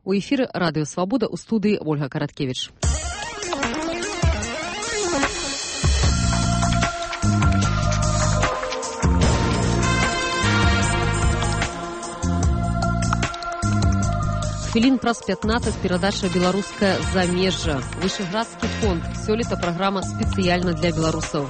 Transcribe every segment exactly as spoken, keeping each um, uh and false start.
У эфіры радыё Свабода, у студыі Ольга Караткевіч. Хвілін праз пятнаццаць перадача «Беларускае замежжа». Вышэградскі фонд. Сёлета праграма спецыяльна для беларусаў.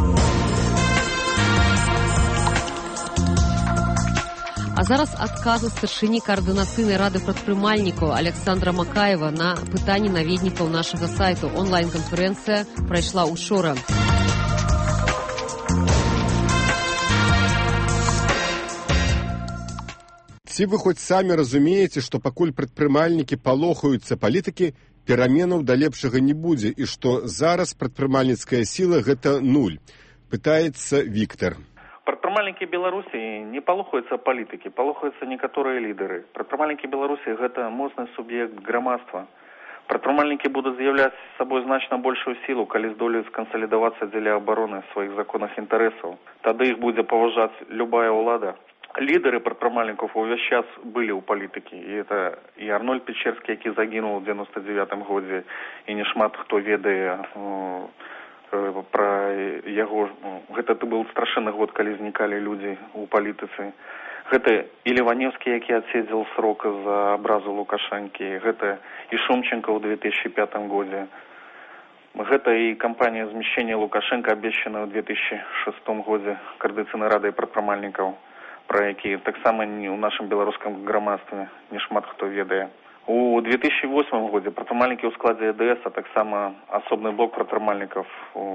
А зараз адказы старшыні каардынацыйнай рады прадпрымальнікаў Александра Макаева на пытанні наведнікаў нашага сайту. Онлайн-канферэнцыя прайшла учора. Ці вы хоць самі разумееце, што пакуль прадпрымальнікі палохаюцца палітыкі, пераменаў да лепшага не будзе, і што зараз прадпрымальніцкая сіла – гэта нуль? Пытаецца Віктор. Прадпрымальнікі Беларусі не палохаюцца палітыкі, палохаюцца некаторыя лідары. Прадпрымальнікі Беларусі – гэта моцны суб'ект грамадства. Прадпрымальнікі будуць з'яўляць сабой значна большую сілу, калі здолеюць скансалідавацца дзеля абароны сваіх законных інтарэсаў. Тады іх будзе паважаць любая ўлада. Лідары прадпрымальнікаў увесь час былі ў палітыкі. І это і Арнольд Печерскі, які загінуў у дзевяноста дзевятым годзе, і не шмат хто ведае пра яго. Гэта быў страшэнны год, калі знікалі людзі ў палітыцы. Гэта і Леваневскі, які адседзеў срок за абразу Лукашэнкі. Гэта і Шумченко ў две тысячи пятым годзе. Гэта і кампанія змяшчэння Лукашэнка, абвешчаная ў две тысячи шестым годзе Коордынацыйнай радай прадпрымальнікаў, пра які таксама ў нашым беларускам грамадстве не шмат хто ведае. У две тысячи восьмым годзе прадпрымальнікі ў складзе Е Дэ Эс, а таксама асобны блок прадпрымальнікаў,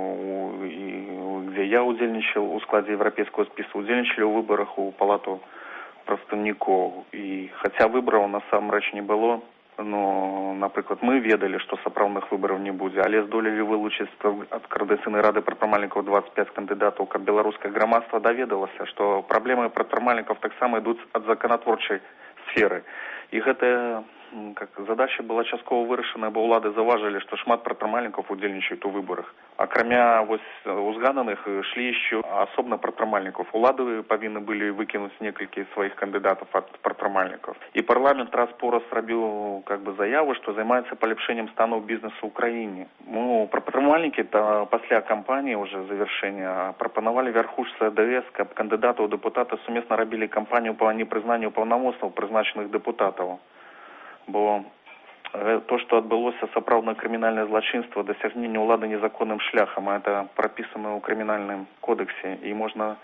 дзе я удзельнічаў у складзе еўрапейскага спісу, удзельнічалі ў выбарах у палату прадстаўнікоў. І хаця выбараў насамрэч не было, но, напрыклад, мы ведалі, што сапраўдных выбараў не будзе, але здолелі вылучыць ад Коордынацыйнай рады прадпрымальнікаў дваццаць пяць кандыдатаў, каб беларускае грамадства даведалася, што праблемы прадпрымальнікаў таксама ідуць ад законатворчай сферы. І гэтая как задача была часткова вырашана, бо ўлады заўважылі, што шмат прадпрымальнікаў удзельнічаюць у выбарах. Акрамя вось узгаданых ішлі яшчэ асобна прадпрымальнікаў. Улады павінны былі выкінуць некалькі сваіх кандыдатаў ад прадпрымальнікаў. І парламент раз пораз зрабіў как бы заяву, што займаецца палепшэннем стану бізнесу ў краіне. Ну, прадпрымальнікі пасля кампаніі уже завяршэння прапанавалі вярхушцы Е Дэ Эс, каб кандыдаты ў дэпутаты сумесна рабілі кампанію па непрызнанню паўнамоцтваў прызначаных дэпутатаў. Бо то, што адбылося сапраўднае крымінальнае злачынства, дасягнення ўлады незаконным шляхам, это прапісана ў крымінальным кодексе, і можна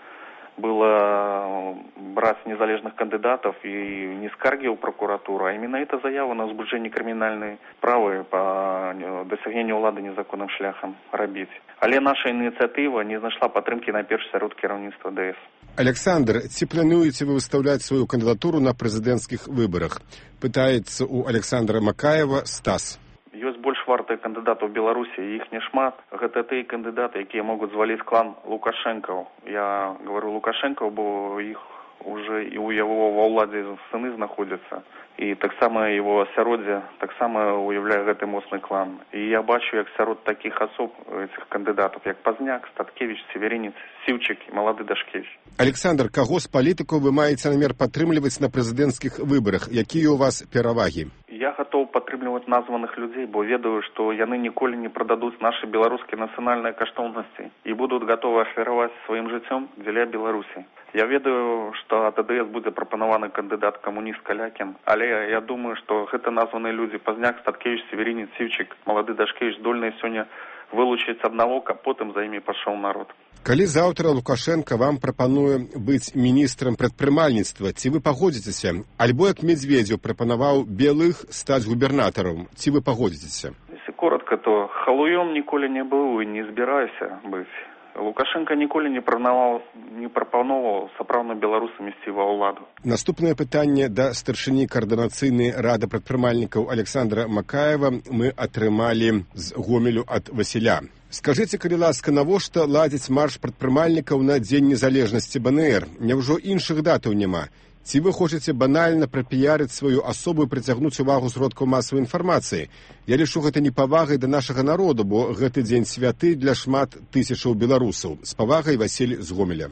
было браць незалежных кандыдатаў і не скаргі ў прокуратуру, а менавіта заяву на ўзбуджэнне крымінальнай справы па дасягненню ўлады незаконным шляхам рабіць. Але наша ініцыятыва не знайшла падтрымкі найперш сярод кіраўніцтва Дэ Эс. Александр, ці плануеце вы выстаўляць сваю кандыдатуру на прэзідэнцкіх выбарах? Пытаецца у Александра Макаева Стас. Ёсць больш вартыя кандыдаты ў Беларусі, іх не шмат. Гэта тыя кандыдаты, якія могуць зваліць клан Лукашэнкаў. Я говорю Лукашэнкаў, бо іх уже і ў яго ва ўладзе сыны знаходзяцца. І таксама яго асяроддзе таксама уяўляе гэты моцны клан. І я бачу, як сярод такіх асоб, этих кандыдатаў, як Пазняк, Статкевіч, Северінец, Сіўчык і малады Дашкевіч. Александр, каго з палітыкаў вы маеце намер падтрымліваць на прэзідэнцкіх выбарах? Якія ў вас перавагі? Я гатоў падтрымліваць названых людзей, бо ведаю, што яны ніколі не прададуць нашы беларускія нацыянальныя каштоўнасці і будуць гатовы ахвяраваць сваім жыццём дзеля Беларусі. Я ведаю, што ад Е Дэ Эс будзе прапанаваны кандыдат камуніст Калякін, але я думаю, што гэта названыя людзі Пазняк, Статкевіч, Северінец, Сіўчык, малады Дашкевіч здольныя сёння вылучыць аднаго, каб потым за імі пайшоў народ. Калі заўтра Лукашенко вам прапануе быць міністрам прадпрымальніцтва, ці вы пагодзіцеся? Альбо як Медведзеў прапанаваў Белых стаць губернатарам, ці вы пагодзіцеся? Если коротко, то халуём ніколі не быў і не збіраюся быць. Лукашенко ніколі не прапанаваў, не прапановаў сапраўдна беларусам ісці ва ўладу. Наступнае пытанне да старшыні Коордынацыйнай рады прадпрымальнікаў Александра Макаева мы атрымалі з Гомелю ад Васіля. Скажыце, калі ласка, навошта ладзіць марш прадпрымальнікаў на Дзень незалежнасці Бэ Эн Ер? Няўжо іншых датаў няма? Ці вы хочаце банальна прапіярыць сваю асобу і прыцягнуць увагу сродкаў масавай інфармацыі? Я лічу гэта непавагай да нашага народу, бо гэты дзень святы для шмат тысячаў беларусаў. З павагай, Васіль з Гомеля.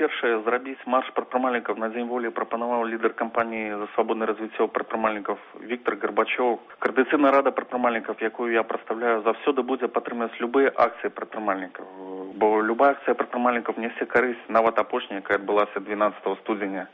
па-першае, зрабіць марш прадпрымальнікаў на дзень волі прапанаваў лідар кампаніі за свабоднае развіццё прадпрымальнікаў Віктор Гарбачоў. Координацыйная рада прадпрымальнікаў, якую я прадстаўляю, заўсёды будзе падтрымліваць любыя акцыі прадпрымальнікаў. Бо любая акцыя прадпрымальнікаў нясе карысць, нават апошняя, якая адбылася двенадцатого студзеня.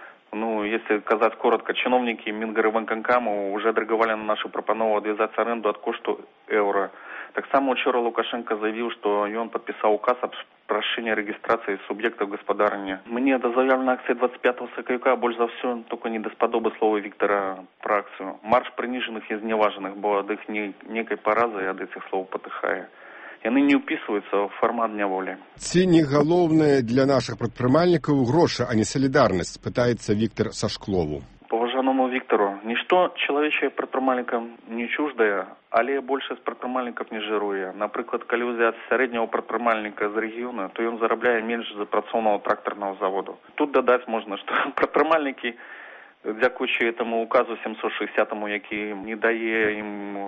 Ну, если казаць коротко, чиновники Мингорванканкаму уже отреагировали на нашу прапанову отвязать аренду от кошту евро. Так само учора Лукашенко заявил, что он подписал указ об прашэнні регистрации субъектов господарения. Мне до заявленной акции двадцать пятого сакавіка больше за все только не даспадобы слова Виктора про акцию. Марш приниженных и изневаженных, бо ад их не, некой поразы ад этих слов потыхае. Яны не ўпісваюцца ў фармат дня волі. Ці не галоўнае для нашых прадпрымальнікаў грошы, а не салідарнасць, пытаецца Віктор са Шклову. Паважаному Віктору, нішто чалавечае прадпрымальнікам не чуждае, але большасць прадпрымальнікаў не жыруе. Напрыклад, калі ўзяць сярэдняго прадпрымальніка з рэгіёна, то ён зарабляе менш за працоўнага трактарнага заводу. Тут дадаць можна, што прадпрымальнікі, дзякуючы этому указу семьсот шестидесятому, які не дае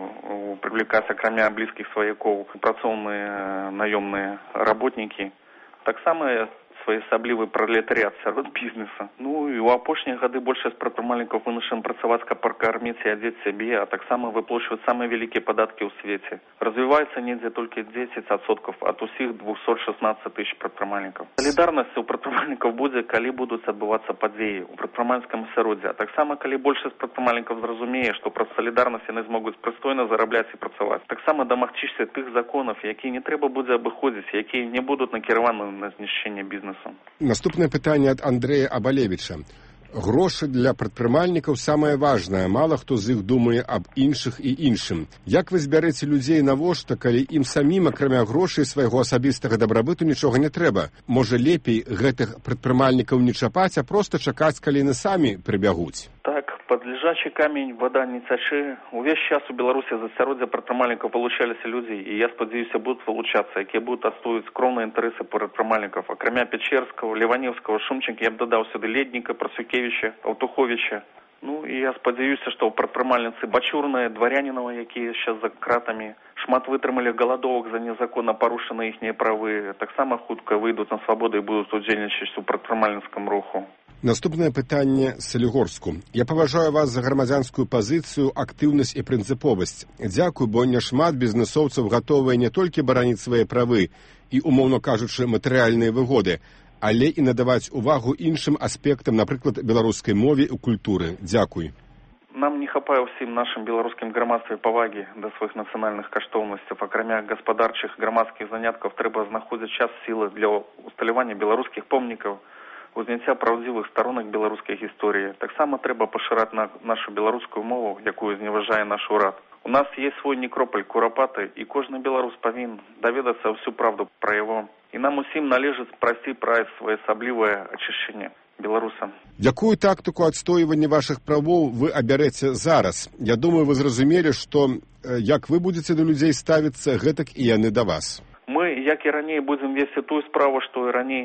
ім привлекаць акрамя блізкіх сваякоў працоўныя наёмныя работнікі, таксама своеасаблівы пролетарыят сярод бізнеса. Ну і ў апошнія гады большасць прадпрымальнікаў вымушаны працаваць, каб пракарміць і адзець сябе, а таксама выплачваць самыя вялікія падаткі ў свеце. Развіваецца недзе толькі дзесяць адсоткаў ад усіх двухсот шестнадцать тысяч прадпрымальнікаў. Салідарнасць у прадпрымальнікаў будзе, калі будуць адбывацца падзеі ў прадпрымальніцкім асяроддзі. А таксама калі большасць прадпрымальнікаў зразумее, што праз салідарнасць яны змогуць прыстойна зарабляць і працаваць. Таксама дамагчыся тых законаў, якія не трэба будзе абыходзіць, якія не будуць накіраваны на знішчэнне бізнесу. Наступнае пытанне ад Андрэя Абалевіча. Грошы для прадпрымальнікаў самае важнае. Мала хто з іх думае аб іншых і іншым. Як вы збярэце людзей навошта, калі ім самім, акрамя грошай свайго асабістага дабрабыту, нічога не трэба? Можа, лепей гэтых прадпрымальнікаў не чапаць, а проста чакаць, калі яны самі прыбягуць? Так, под лежачий камень вода не цячэ. Увесь час у Беларусі з асяроддзя прадпрымальнікаў вылучаліся людзі, і я спадзяюся, будуць вылучацца, якія будуць адстойваць скромныя інтарэсы прадпрымальнікаў. Акрамя Печерского, Леваневского, Шумченко, я б дадаў сюды Ледніка, Прасюкевіча, Аўтуховіча. Ну і я спадзяюся, што прадпрымальніцы Бачурныя, Дварянінова, якія зараз за кратамі, шмат вытрымалі галадовак за незаконна парушаныя іхнія правы, таксама хутка выйдуць на свабоду і будуць удзельнічаць у прадпрымальніцкім руху. Наступнае пытанне Салігорску. Я паважаю вас за грамадзянскую пазіцыю, актыўнасць і прынцыповасць. Дзякуй, бо няшмат бізнэсоўцаў гатовыя не толькі бараніць свае правы і, умоўна кажучы, матэрыяльныя выгоды, але і надаваць увагу іншым аспектам, напрыклад, беларускай мове і культуры. Дзякуй. Нам не хапае ўсім нашым беларускім грамадстве павагі да сваіх нацыянальных каштоўнасцяў. Акрамя гаспадарчых грамадскіх заняткаў трэба знаходзіць час сілы для усталявання беларускіх помнікаў, узняцця праўдзівых старонак беларускай гісторыі. Таксама трэба пашыраць на нашу беларускую мову, якую зневажае наш урад. У нас есть свой некропаль Курапаты, і кожны беларус павінен даведацца ўсю правду пра яго. І нам усім належыць прайсці праз своеасаблівае ачышчэнне беларусам. Якую тактыку адстойвання вашых правоў вы абярэце зараз? Я думаю, вы зразумелі, што як вы будзеце да людзей ставіцца, гэтак і яны да вас. Мы, як і раней, будзем весці тую справу, што і раней,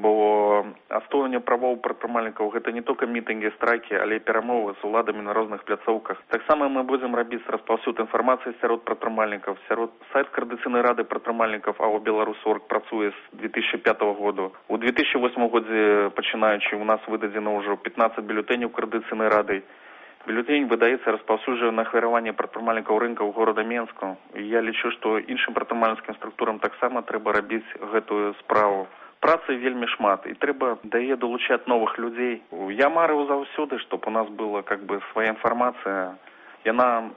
бо адстойванне правоў прадпрымальнікаў гэта не толькі мітынгі, страйкі, але і перамовы з уладамі на розных пляцоўках. Таксама мы будзем рабіць распаўсюд інфармацыі сярод прадпрымальнікаў. Сярод сайт Координацыйнай рады прадпрымальнікаў АО «Беларус.Орг» працуе з две тысячи пятого года. У две тысячи восьмом годзе, пачынаючы, у нас выдадзена ўжо пятнадцать бюлетэняў Координацыйнай рады. Бюлетень выдаецца распаўсюджвае на ахвяраванне прадпрымальнікаў рынкаў горада Менску. І я лічу, што іншым прадпрымальніцкім структурам таксама трэба рабіць гэтую справу. Працы вельмі шмат, і трэба да яе долучаць новых людзей. Я марыў заўсёды, чтоб у нас была как бы свая інфармацыя. Яна,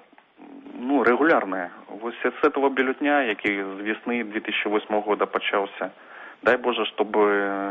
ну, регулярная. Вось з этого бюллетня, які з весны две тысячи восьмого года пачаўся, дай Боже, чтобы,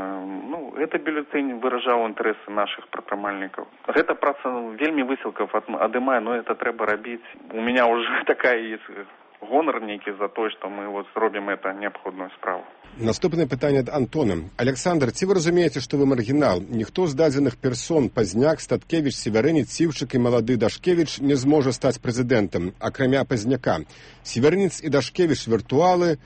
ну, этот бюллетень выражаў інтарэсы наших прадпрымальнікаў. Гэта праца вельмі высілкаў адымае, но это трэба рабіць. У меня уже такая есть гонор нейкі за то, што мы вот зробім это неабходную справу. Наступнае пытанне ад Антона. Александр, ці вы разумееце, што вы маргінал? Ніхто з дадзеных персон, Пазняк, Статкевіч, Северынец, Сіўчык і малады Дашкевіч не зможа стаць прэзідэнтам, акрамя Пазняка. Северынец і Дашкевіч віртуалы,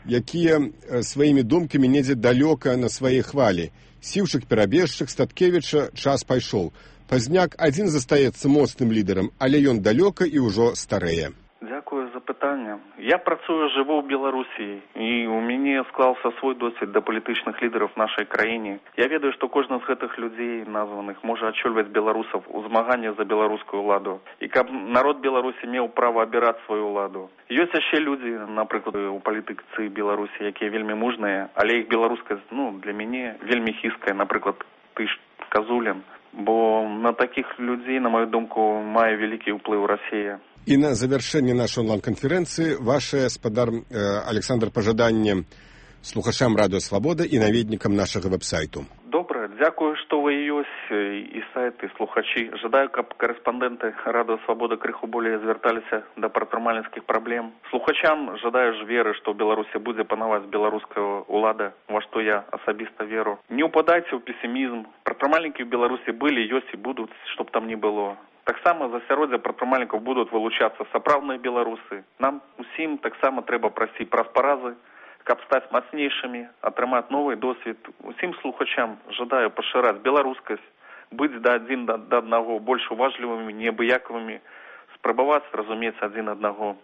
якія сваімі думкамі недзе далёка на сваёй хвалі. Сіўчык перабежчык, Статкевіча час пайшоў. Пазняк адзін застаецца моцным лідарам, але ён далёка і ўжо старэе. Дзякую за пытанне. Я працую, жыву ў Беларусі, і ў мяне склаўся свой досвед да палітычных лідараў нашай краіне. Я ведаю, што кожны з гэтых людзей названых можа адчульваць беларусаў у змаганні за беларускую ўладу. І каб народ Беларусі меў права абіраць сваю ўладу. Ёсць яшчэ людзі, напрыклад, у палітыцы Беларусі, якія вельмі мужныя, але іх беларуская, ну, для мяне вельмі хіская, напрыклад, ты ж Казулін. Бо на такіх людзей, на маю думку, мае вялікі ўплыў Расія. І на завяршэнне нашай онлайн-канферэнцыі ваше, спадар э, Александр, пажаданне слухачам Радыё Свабода і наведнікам нашага вэб-сайту. Добра, дзякую, што вы ёсць, і сайт, і слухачі. Жадаю, каб карэспандэнты Радыё Свабода крыху болей звярталіся да прадпрымальніцкіх праблем. Слухачам жадаю ж веры, што ў Беларусі будзе панаваць беларуская ўлада, во што я асабіста веру. Не ўпадайце ў песімізм. Прадпрымальнікі ў Беларусі былі, ёсць і будуць, што б там ні было. Таксама з асяроддзя прадпрымальнікаў будуць вылучацца сапраўдныя беларусы. Нам усім таксама трэба прайсці праз паразы, каб стаць мацнейшымі, атрымаць новы досвед. Усім слухачам жадаю пашыраць беларускасць, быць да адзін да, да аднаго больш уважлівымі, неабыякавымі, спрабаваць зразумець адзін аднаго.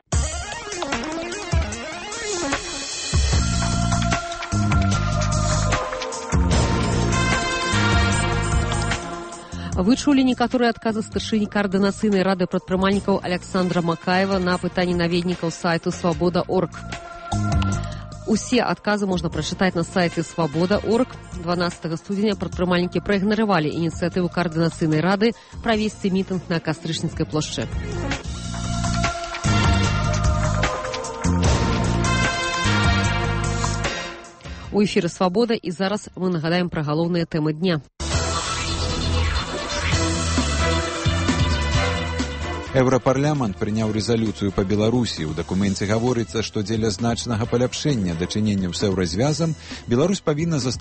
Вы чулі некаторыя адказы старшыні каардынацыйнай рады прадпрымальнікаў Александра Макаева на пытанні наведнікаў сайту свабода точка орг. Усе адказы можна прачытаць на сайце свабода точка орг. дванаццатага студзеня прадпрымальнікі праігнаравалі ініцыятыву каардынацыйнай рады правесці мітынг на Кастрычніцкай плошчы. У эфіры «Свабода» і зараз мы нагадаем пра галоўныя тэмы дня. Еўрапарламент прыняў рэзалюцыю па Беларусі. У дакуменце гаворыцца, што дзеля значнага паляпшэння дачыненняў з еўразвязам Беларусь павінна застацца